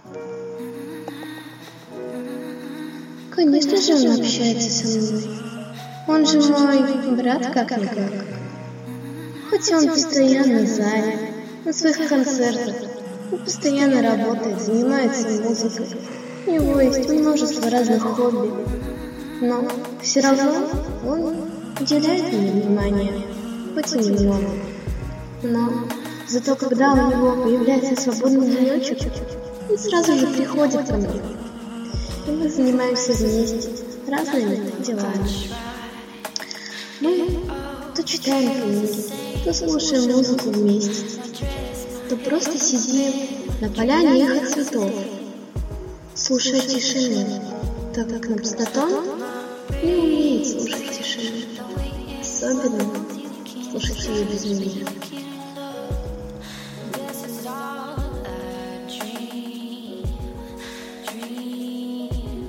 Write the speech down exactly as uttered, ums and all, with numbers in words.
Конечно же, он общается со мной. Он же мой брат как-никак. Хоть он постоянно занят на своих концертах, он постоянно работает, занимается музыкой. У него есть множество разных хобби. Но все равно он уделяет мне внимание, хоть и немного. Но зато когда у него появляется свободный денечек, он сразу же приходит ко мне. И мы занимаемся вместе разными делами. Мы то читаем книги, то слушаем музыку вместе, то просто сидим на поляне их цветов, слушая тишину, так как Напстатон не умеет слушать тишину, особенно слушать ее без меня.